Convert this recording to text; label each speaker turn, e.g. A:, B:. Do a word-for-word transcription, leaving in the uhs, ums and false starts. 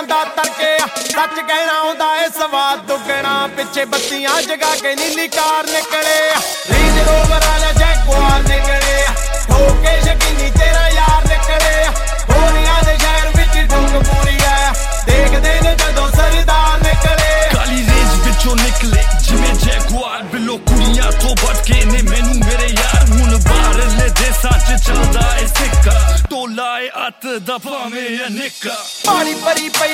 A: ਆਉਂਦਾ ਤੜਕੇ ਸੱਚ ਕਹਿਣਾ ਆਉਂਦਾ ਏ ਸਵਾਦ ਦੁੱਗਣਾ ਪਿੱਛੇ ਬੱਤੀਆਂ ਜਗਾ ਕੇ ਨੀਲੀ ਕਾਰ ਨਿਕਲੇ ਰੇਂਜ ਰੋਵਰ ਵਾਲਾ ਜੈਗੁਆਰ ਨਿਕਲੇ ਠੋਕੇ ਸ਼ਕੀਨੀ ਤੇਰਾ ਯਾਰ ਨਿਕਲੇ ਹੋਰੀਆਂ ਦੇ ਸ਼ਹਿਰ ਵਿੱਚ ਢੁੰਗ ਪੂਰੀ ਆ ਦੇਖਦੇ ਨੇ ਜਦੋਂ ਸਰਦਾਰ ਨਿਕਲੇ
B: ਕਾਲੀ ਰੇਂਜ ਵਿੱਚੋਂ ਨਿਕਲੇ ਜਿਵੇਂ ਜੈਗੁਆਰ ਬਿਲੋ ਕੁੜੀਆਂ ਤੋਂ ਵੱਧ ਕੇ ਨੇ ਮੈਨੂੰ ਮੇਰੇ ਯਾਰ ਹੁਣ ਬਾਹਰਲੇ ਦੇਸਾਂ ਚ ਚੱਲਦਾ ਏ ਸਿੱਕਾ ਟੋਲਾ ਏ ਅੱਤ ਦਾ ਭਾਵੇਂ ਅਨੇਕਾ
A: ਪਾਣੀ ਭਰੀ ਪਈ